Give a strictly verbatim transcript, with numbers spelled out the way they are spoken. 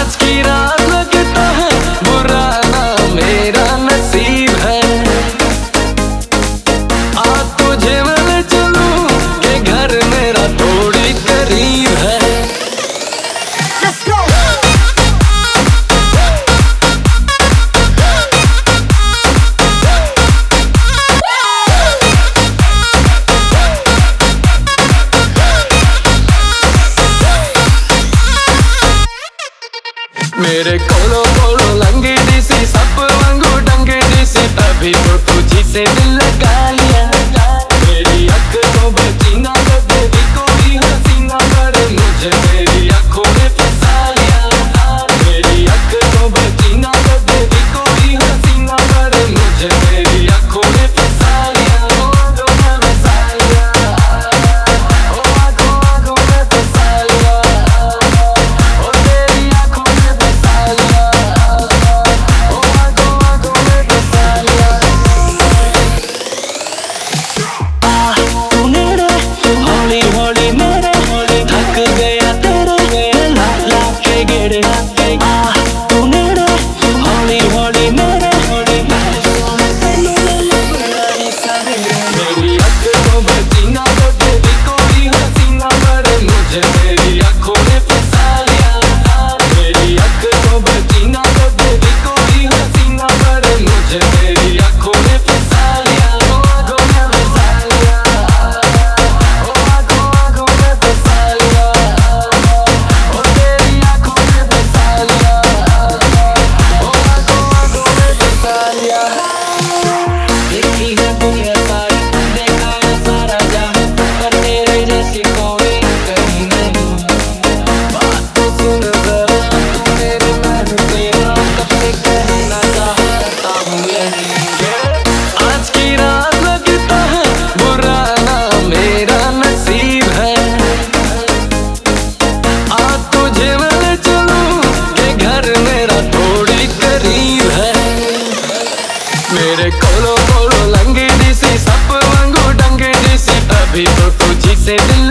आज की रात लगता है बुरा ना मेरा नसीब है। आज तुझे मैं ले चलूं के घर मेरा थोड़ी करीब है। Let's go! मेरे कोलो कोलो लंगी दिसी सप वांगू डंगे दिसी तभी तो तुझी से दिल लगा लिया। मेरी अख को बची ना कभी भी कोई हसीना पर मुझे मेरी आंखों में फंसा लिया। मेरी अख को बची ना कभी भी कोई हसीना पर मुझे मेरी आंखों में फंसा लिया। ओ आंखों में फंसा लिया, ओ आंखों आंखों में फंसा लिया, ओ तेरी आंखों में फंसा लिया, ओ आंखों आंखों में फंसा लिया। आ तू नेड़े हौली हौली मेरे थक गया तेरे ला ला के गेड़े। आ तू नेड़े हौली हौली मेरे मेरी अख को बची ना कभी भी कोई हसीना पर मुझे मेरी आंखों में फंसा लिया। मेरी अख को बची ना कभी भी कोई हसीना पर मुझे मेरी आंखों में फंसा लिया। ओ आंखों में फंसा लिया, ओ आंखों आंखों में फंसा लिया, ओ तेरी आंखों में फंसा लिया, ओ आंखों आंखों में फंसा लिया। देखी है दुनिया सारी, देखा है सारा जहां, पर तेरे जैसी कोई कहीं नहीं। बात तो सुन जरा तू मेरे मन तेरा, कब से कहना चाहता हूँ यही। आज की रात लगता है बुरा ना मेरा नसीब है। आज तुझे मैं ले चलूं के घर मेरा थोड़ी करीब है। मेरे कोलो कोलो लंगी दिसी सप वांगू डंगे दिसी तभी तो तुझी से दिल